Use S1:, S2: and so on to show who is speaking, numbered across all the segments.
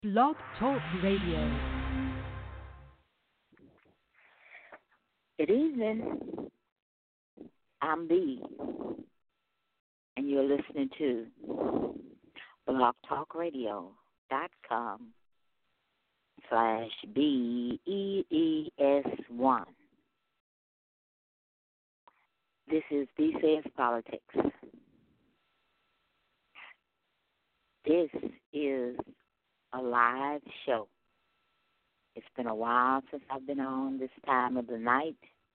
S1: Blog Talk Radio.
S2: Good evening. I'm B, and you're listening to blogtalkradio.com/BEES1. This is B Says Politics. This is a live show. It's been a while since I've been on this time of the night,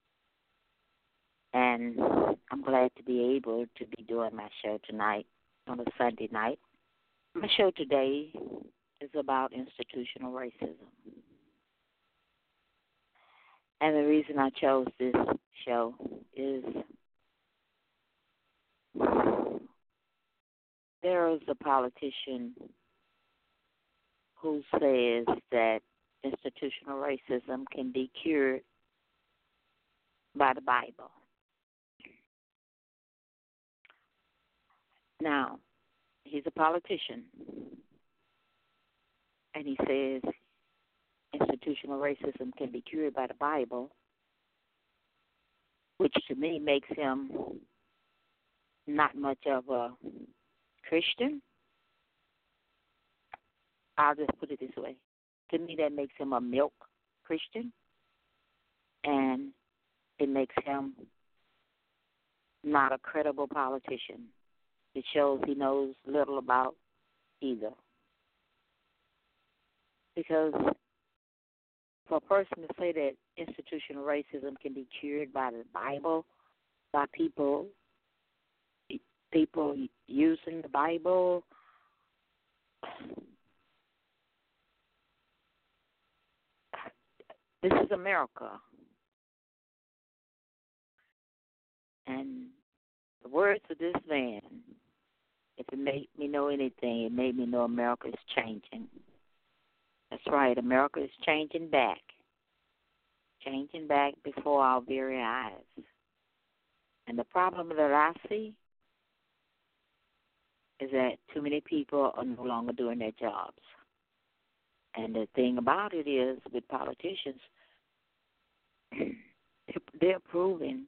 S2: and I'm glad to be able to be doing my show tonight on a Sunday night. My show today is about institutional racism. And the reason I chose this show is there is a politician who says that institutional racism can be cured by the Bible. Now, he's a politician, and he says institutional racism can be cured by the Bible, which to me makes him not much of a Christian. I'll just put it this way. To me, that makes him a milk Christian, and it makes him not a credible politician. It shows he knows little about either. Because for a person to say that institutional racism can be cured by the Bible, by people using the Bible, this is America. And the words of this man, if it made me know anything, it made me know America is changing. That's right, America is changing back before our very eyes. And the problem that I see is that too many people are no longer doing their jobs. And the thing about it is, with politicians, they're proving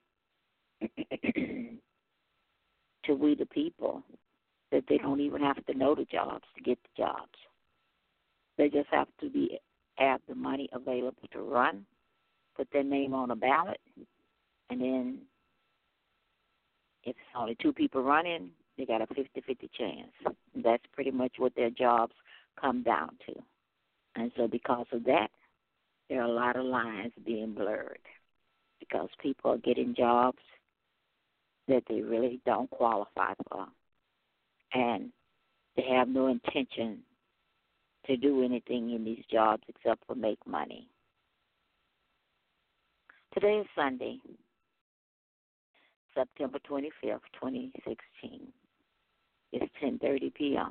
S2: to we the people that they don't even have to know the jobs to get the jobs. They just have to have the money available to run, put their name on a ballot, and then if it's only two people running, they got a 50-50 chance. That's pretty much what their jobs come down to. And so because of that, there are a lot of lines being blurred because people are getting jobs that they really don't qualify for. And they have no intention to do anything in these jobs except for make money. Today is Sunday, September 25th, 2016. It's 10:30 p.m.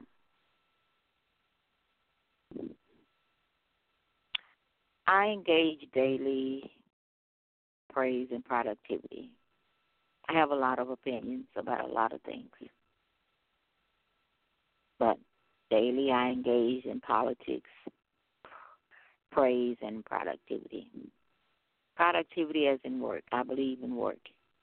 S2: I engage daily praise and productivity. I have a lot of opinions about a lot of things. But daily I engage in politics, praise, and productivity. Productivity as in work. I believe in work.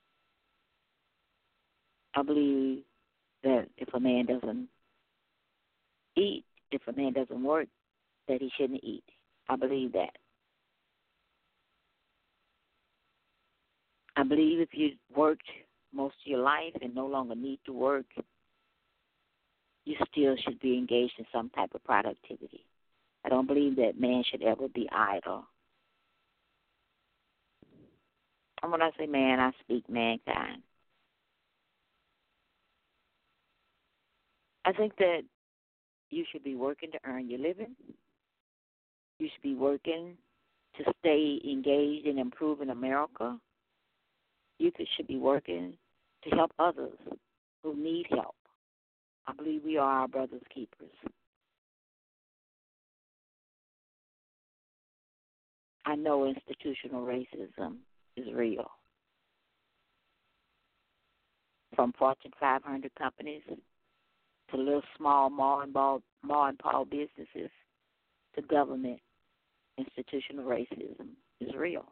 S2: I believe that if a man doesn't eat, if a man doesn't work, that he shouldn't eat. I believe that. I believe if you worked most of your life and no longer need to work, you still should be engaged in some type of productivity. I don't believe that man should ever be idle. And when I say man, I speak mankind. I think that you should be working to earn your living. You should be working to stay engaged in improving America. You should be working to help others who need help. I believe we are our brother's keepers. I know institutional racism is real. From Fortune 500 companies to little small ma and pa businesses, government, institutional racism is real.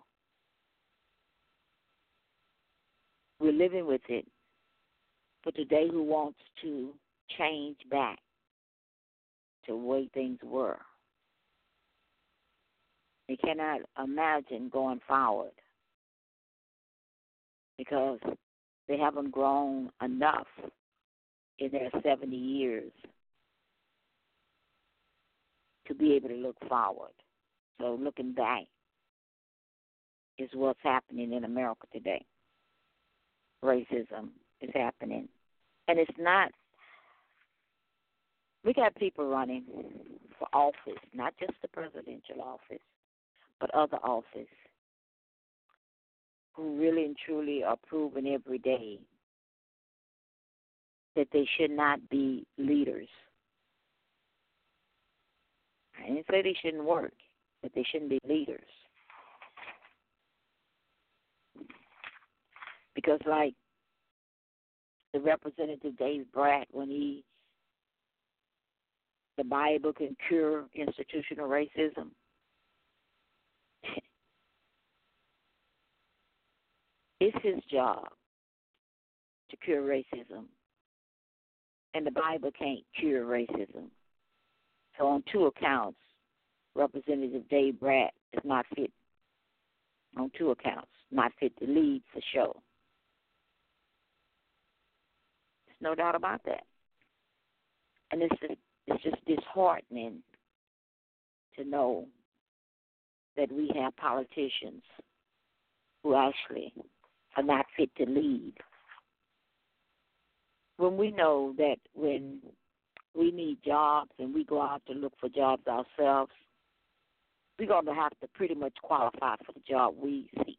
S2: We're living with it. But today, who wants to change back to the way things were? They cannot imagine going forward because they haven't grown enough in their 70 years to be able to look forward. So looking back is what's happening in America today. Racism is happening. And it's not, we got people running for office, not just the presidential office, but other office, who really and truly are proving every day that they should not be leaders. I didn't say they shouldn't work, but they shouldn't be leaders. Because like the Representative Dave Brat, when the Bible can cure institutional racism, it's his job to cure racism. And the Bible can't cure racism. So on two accounts, Representative Dave Brat is not fit. On two accounts, not fit to lead for sure. There's no doubt about that. And it's just disheartening to know that we have politicians who actually are not fit to lead. When we know that when we need jobs and we go out to look for jobs ourselves, we're going to have to pretty much qualify for the job we seek.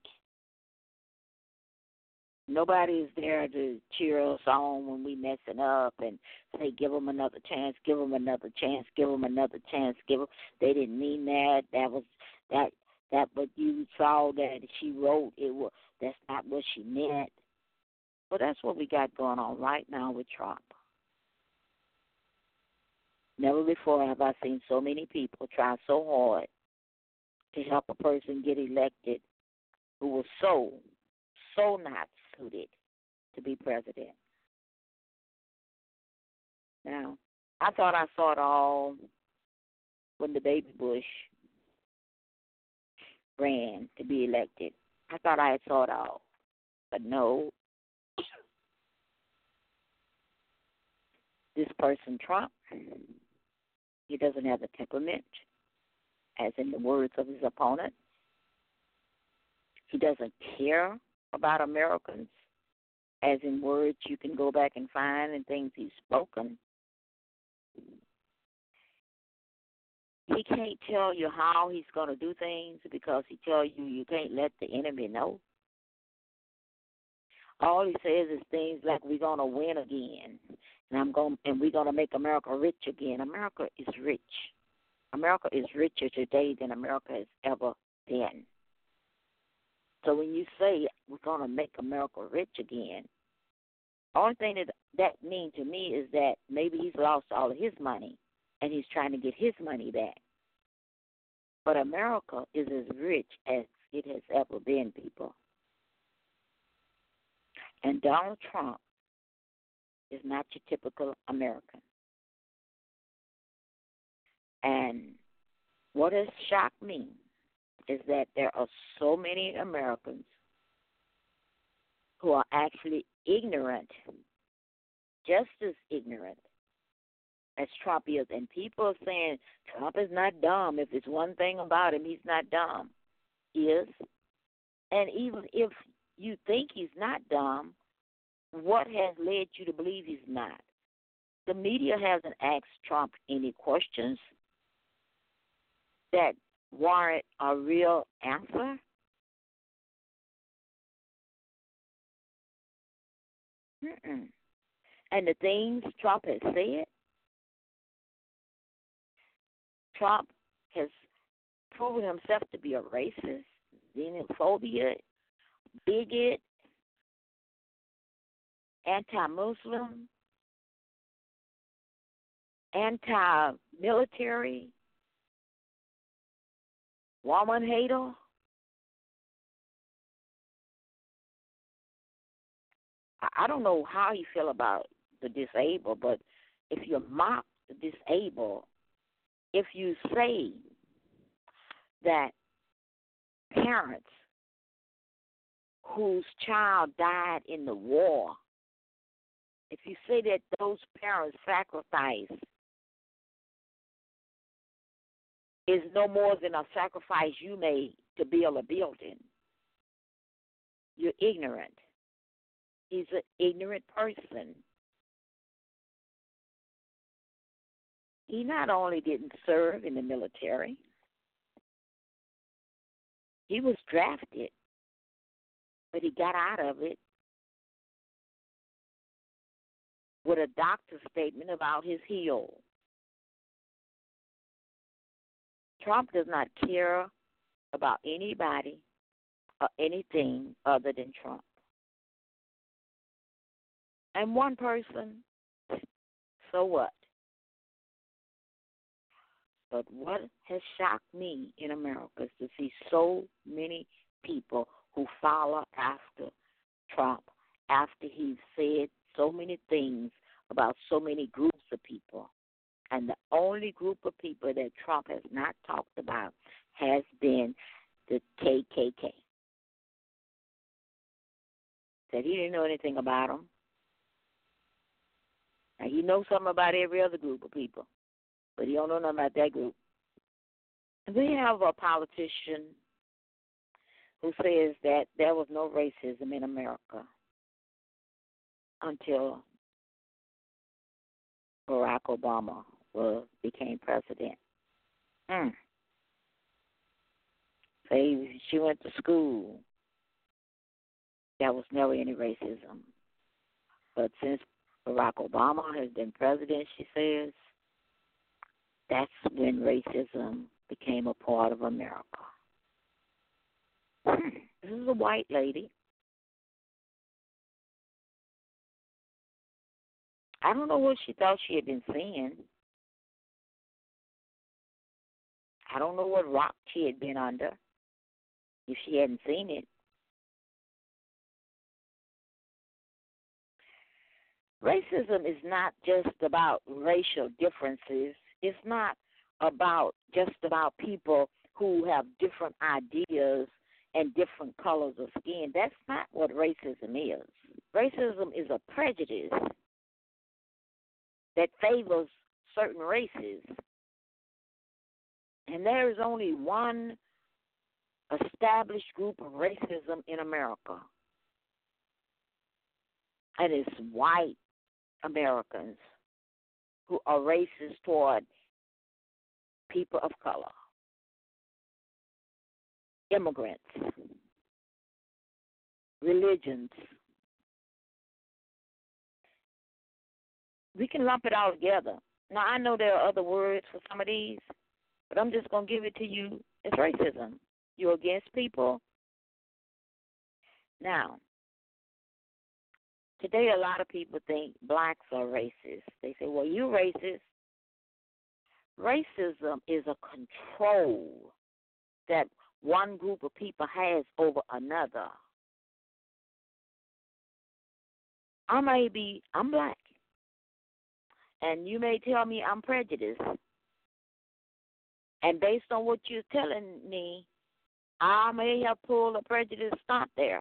S2: Nobody is there to cheer us on when we messing up and say, give them another chance, give them another chance, give them another chance, give them. They didn't mean that. That what you saw that she wrote, that's not what she meant. Well, that's what we got going on right now with Trump. Never before have I seen so many people try so hard to help a person get elected who was so not suited to be president. Now, I thought I saw it all when the baby Bush ran to be elected. I thought I had saw it all. But no. This person, Trump, he doesn't have the temperament, as in the words of his opponent. He doesn't care about Americans, as in words you can go back and find and things he's spoken. He can't tell you how he's going to do things because he tells you can't let the enemy know. All he says is things like we're going to win again, and we're going to make America rich again. America is rich. America is richer today than America has ever been. So when you say we're going to make America rich again, the only thing that means to me is that maybe he's lost all of his money and he's trying to get his money back. But America is as rich as it has ever been, people. And Donald Trump is not your typical American. And what has shocked me is that there are so many Americans who are actually ignorant, just as ignorant as Trump is. And people are saying Trump is not dumb. If it's one thing about him, he's not dumb. He is. And even if you think he's not dumb, what has led you to believe he's not? The media hasn't asked Trump any questions that warrant a real answer. And the things Trump has said, Trump has proven himself to be a racist, xenophobia, bigot, anti-Muslim, anti-military, woman hater. I don't know how you feel about the disabled, but if you mock the disabled, if you say that parents whose child died in the war, if you say that those parents' sacrifice is no more than a sacrifice you made to build a building, you're ignorant. He's an ignorant person. He not only didn't serve in the military, he was drafted, but he got out of it with a doctor's statement about his heel. Trump does not care about anybody or anything other than Trump. And one person, so what? But what has shocked me in America is to see so many people who follow after Trump, after he said so many things about so many groups of people. And the only group of people that Trump has not talked about has been the KKK. Said he didn't know anything about them. Now, he knows something about every other group of people, but he don't know nothing about that group. We have a politician who says that there was no racism in America until Barack Obama became president. Say she went to school. There was never any racism. But since Barack Obama has been president, she says, that's when racism became a part of America. This is a white lady. I don't know what she thought she had been seeing. I don't know what rock she had been under if she hadn't seen it. Racism is not just about racial differences. It's not just about people who have different ideas and different colors of skin. That's not what racism is. Racism is a prejudice that favors certain races. And there is only one established group of racism in America, and it's white Americans who are racist toward people of color, immigrants, religions. We can lump it all together. Now, I know there are other words for some of these, but I'm just going to give it to you as racism. You're against people. Now, today a lot of people think blacks are racist. They say, well, you're racist. Racism is a control that one group of people has over another. I'm black, and you may tell me I'm prejudiced. And based on what you're telling me, I may have pulled a prejudice stunt there.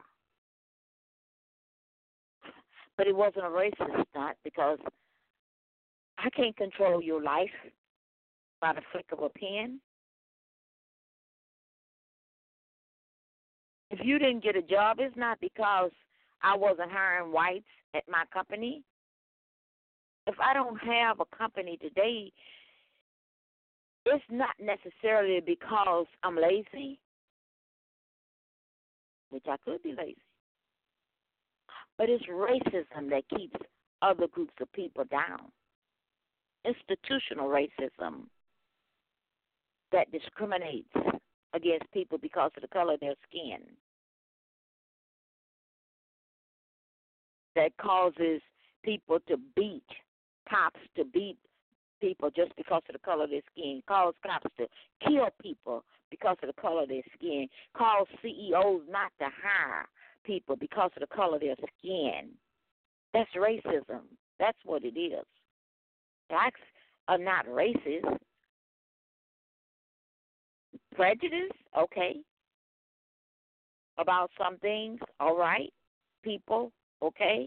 S2: But it wasn't a racist stunt because I can't control your life by the flick of a pen. If you didn't get a job, it's not because I wasn't hiring whites at my company. If I don't have a company today, it's not necessarily because I'm lazy, which I could be lazy, but it's racism that keeps other groups of people down. Institutional racism that discriminates against people because of the color of their skin, that causes people to beat, cops to beat people just because of the color of their skin, cause cops to kill people because of the color of their skin, cause CEOs not to hire people because of the color of their skin. That's racism. That's what it is. Blacks are not racist. Prejudice, okay. About some things, all right. People, okay.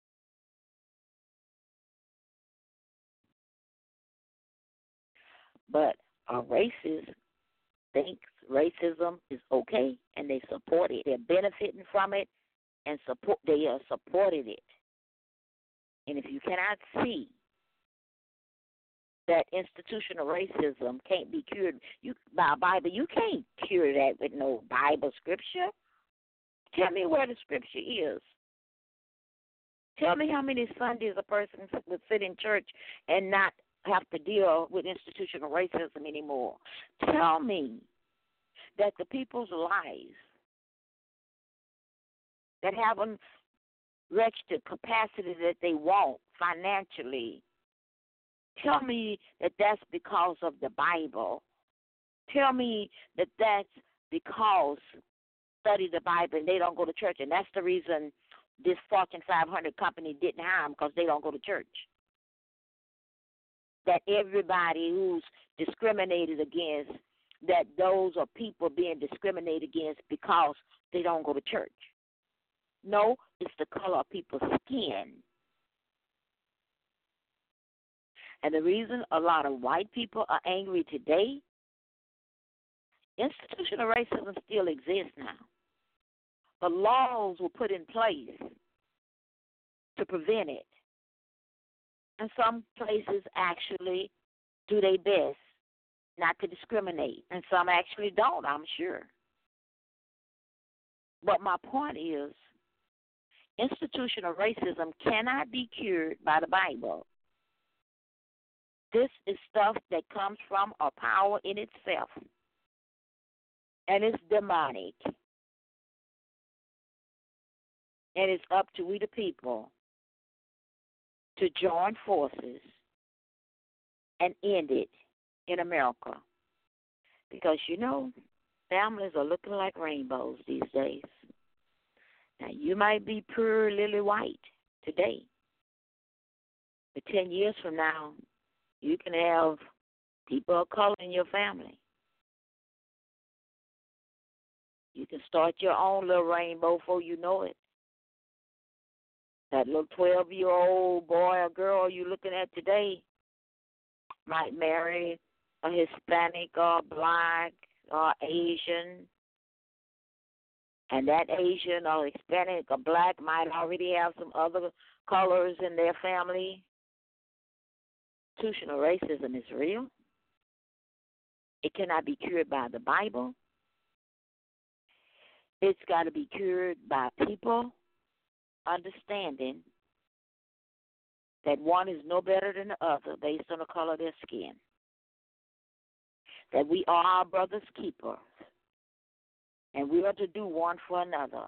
S2: But a racist thinks racism is okay, and they support it. They're benefiting from it, and they are supported it. And if you cannot see that institutional racism can't be cured by a Bible, you can't cure that with no Bible scripture. Tell me where the scripture is. Tell me how many Sundays a person would sit in church and not have to deal with institutional racism anymore. Tell me that the people's lives that haven't reached the capacity that they want financially, tell me that that's because of the Bible. Tell me that that's because study the Bible and they don't go to church, and that's the reason this Fortune 500 company didn't hire them, because they don't go to church. That everybody who's discriminated against, that those are people being discriminated against because they don't go to church. No, it's the color of people's skin. And the reason a lot of white people are angry today, institutional racism still exists now. But laws were put in place to prevent it. And some places actually do their best not to discriminate. And some actually don't, I'm sure. But my point is, institutional racism cannot be cured by the Bible. This is stuff that comes from a power in itself. And it's demonic. And it's up to we the people to join forces and end it in America. Because, families are looking like rainbows these days. Now, you might be pure lily white today, but 10 years from now, you can have people of color in your family. You can start your own little rainbow before you know it. That little 12-year-old boy or girl you're looking at today might marry a Hispanic or Black or Asian. And that Asian or Hispanic or Black might already have some other colors in their family. Institutional racism is real. It cannot be cured by the Bible. It's got to be cured by people understanding that one is no better than the other based on the color of their skin. That we are our brother's keepers. And we are to do one for another.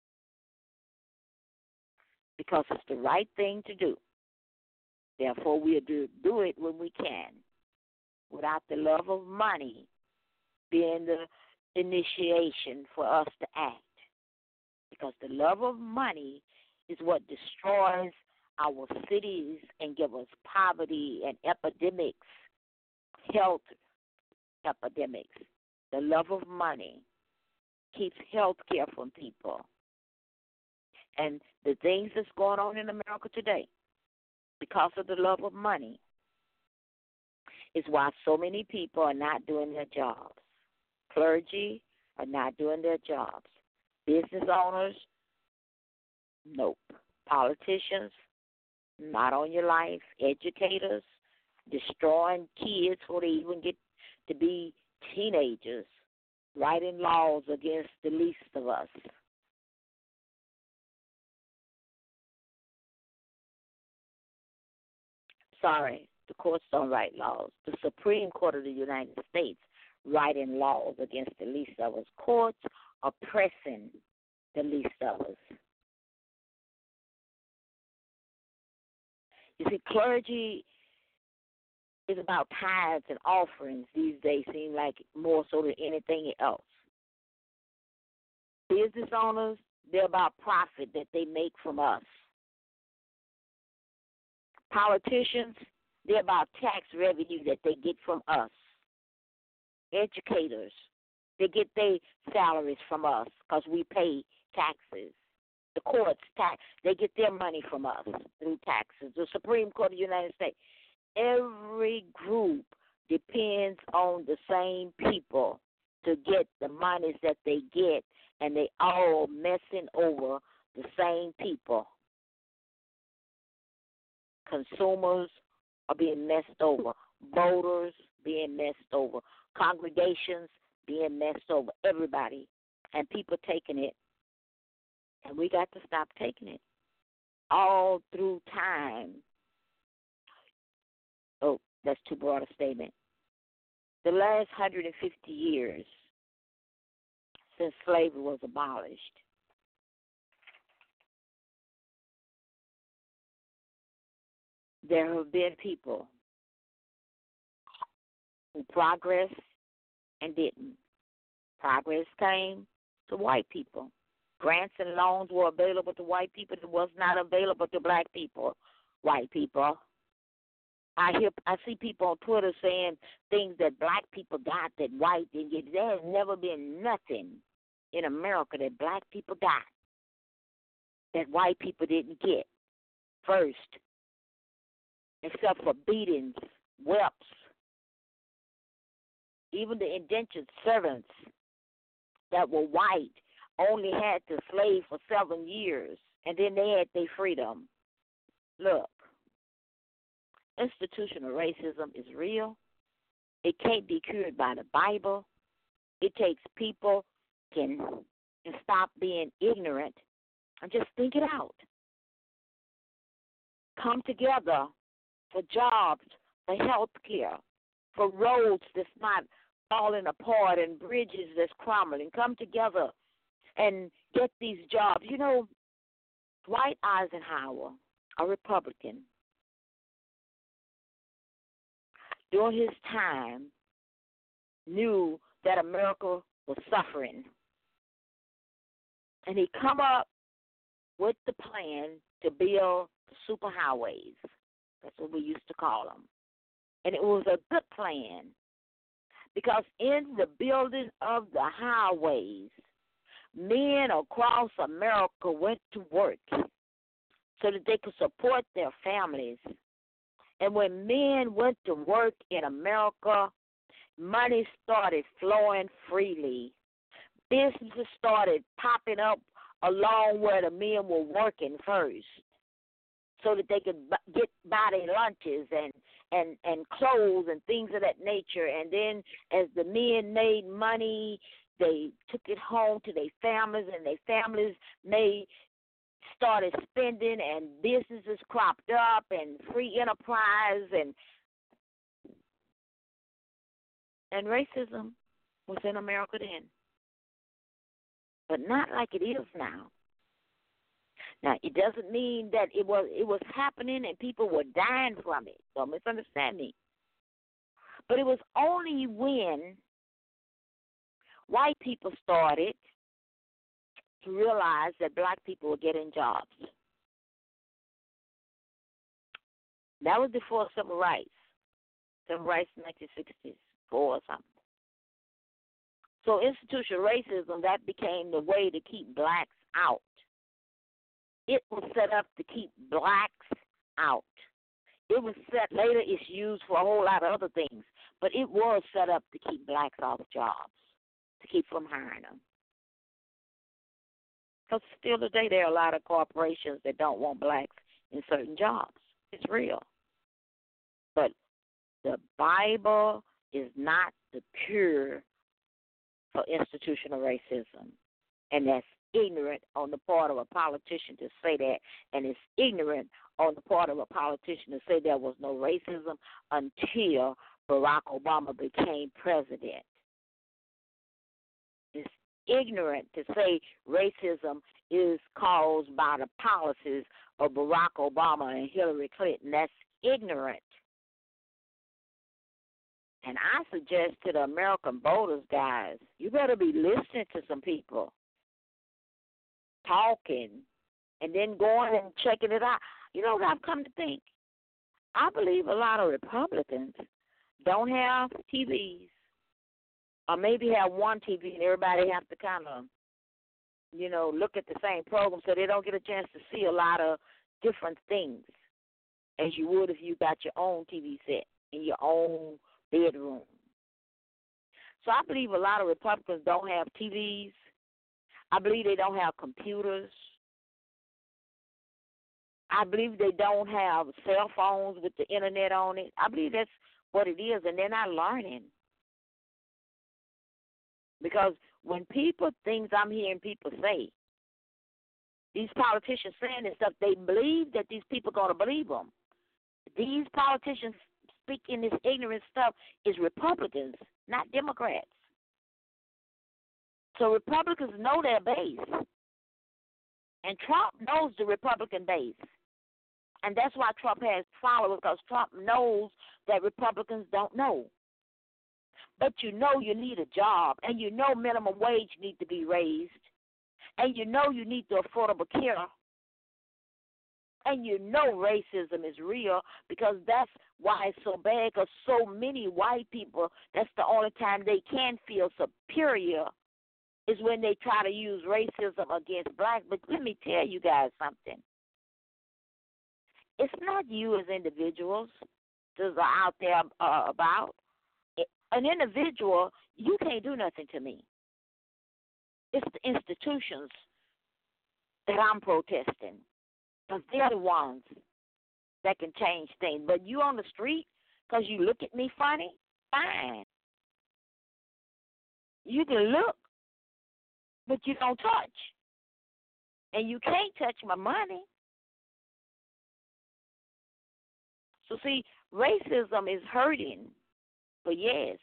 S2: Because it's the right thing to do. Therefore, we are to do it when we can, without the love of money being the initiation for us to act. Because the love of money is what destroys our cities and gives us poverty and epidemics, health epidemics. The love of money keeps health care from people. And the things that's going on in America today, because of the love of money, is why so many people are not doing their jobs. Clergy are not doing their jobs. Business owners, nope. Politicians, not on your life. Educators, destroying kids before they even get to be teenagers, writing laws against the least of us. Sorry, the courts don't write laws. The Supreme Court of the United States writing laws against the least of us. Courts oppressing the least of us. You see, clergy It's about tithes and offerings these days, seem like more so than anything else. Business owners, they're about profit that they make from us. Politicians, they're about tax revenue that they get from us. Educators, they get their salaries from us because we pay taxes. The courts, they get their money from us through taxes. The Supreme Court of the United States. Every group depends on the same people to get the monies that they get, and they all messing over the same people. Consumers are being messed over. Voters being messed over. Congregations being messed over. Everybody. And people taking it. And we got to stop taking it. All through time. Oh, that's too broad a statement. The last 150 years since slavery was abolished, there have been people who progressed and didn't. Progress came to white people. Grants and loans were available to white people that was not available to black people, white people. I see people on Twitter saying things that black people got that white didn't get. There has never been nothing in America that black people got that white people didn't get first, except for beatings, whelps. Even the indentured servants that were white only had to slave for 7 years, and then they had their freedom. Look, institutional racism is real. It can't be cured by the Bible. It takes people can stop being ignorant and just think it out. Come together for jobs, for health care, for roads that's not falling apart and bridges that's crumbling. Come together and get these jobs. You know, Dwight Eisenhower, a Republican, during his time knew that America was suffering. And he come up with the plan to build superhighways. That's what we used to call them. And it was a good plan because in the building of the highways, men across America went to work so that they could support their families. And when men went to work in America, money started flowing freely. Businesses started popping up along where the men were working first so that they could buy their lunches and clothes and things of that nature. And then as the men made money, they took it home to their families, and their families started spending, and businesses cropped up, and free enterprise, and racism was in America then, but not like it is now. Now, it doesn't mean that it was happening and people were dying from it. Don't misunderstand me. But it was only when white people started to realize that black people were getting jobs. That was before civil rights. Civil rights in 1964 or something. So institutional racism, that became the way to keep blacks out. It was set up to keep blacks out. It was set, later it's used for a whole lot of other things, but it was set up to keep blacks off jobs, to keep from hiring them. Because still today there are a lot of corporations that don't want blacks in certain jobs. It's real. But the Bible is not the cure for institutional racism. And that's ignorant on the part of a politician to say that. And it's ignorant on the part of a politician to say there was no racism until Barack Obama became president. It's ignorant to say racism is caused by the policies of Barack Obama and Hillary Clinton. That's ignorant. And I suggest to the American voters, guys, you better be listening to some people talking and then going and checking it out. You know what I've come to think? I believe a lot of Republicans don't have TVs, or maybe have one TV and everybody have to kind of, look at the same program, so they don't get a chance to see a lot of different things as you would if you got your own TV set in your own bedroom. So I believe a lot of Republicans don't have TVs. I believe they don't have computers. I believe they don't have cell phones with the internet on it. I believe that's what it is, and they're not learning. Because when things I'm hearing people say, these politicians saying this stuff, they believe that these people are going to believe them. These politicians speaking this ignorant stuff is Republicans, not Democrats. So Republicans know their base. And Trump knows the Republican base. And that's why Trump has followers, because Trump knows that Republicans don't know. But you need a job, and minimum wage needs to be raised, and you need the affordable care, and racism is real, because that's why it's so bad, because so many white people, that's the only time they can feel superior is when they try to use racism against blacks. But let me tell you guys something. It's not you as individuals that are out there about. An individual, you can't do nothing to me. It's the institutions that I'm protesting, because they're the ones that can change things. But you on the street, because you look at me funny, fine. You can look, but you don't touch. And you can't touch my money. So, see, racism is hurting, but yes.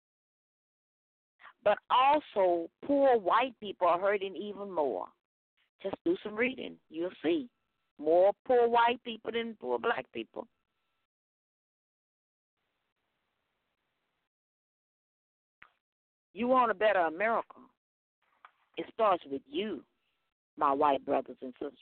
S2: But also, poor white people are hurting even more. Just do some reading. You'll see. More poor white people than poor black people. You want a better America. It starts with you, my white brothers and sisters.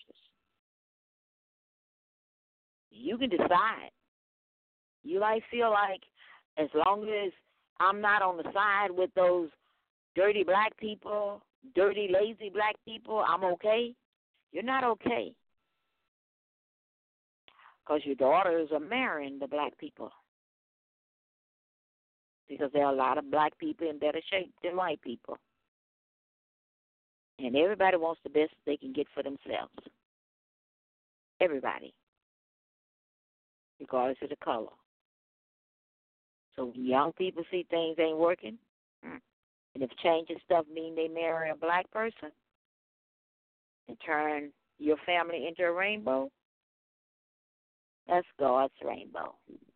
S2: You can decide. You might feel like as long as I'm not on the side with those dirty black people, dirty, lazy black people, I'm okay. You're not okay. Because your daughters are marrying the black people. Because there are a lot of black people in better shape than white people. And everybody wants the best they can get for themselves. Everybody. Regardless of the color. So when young people see things ain't working, and if changing stuff mean they marry a black person and turn your family into a rainbow, that's God's rainbow.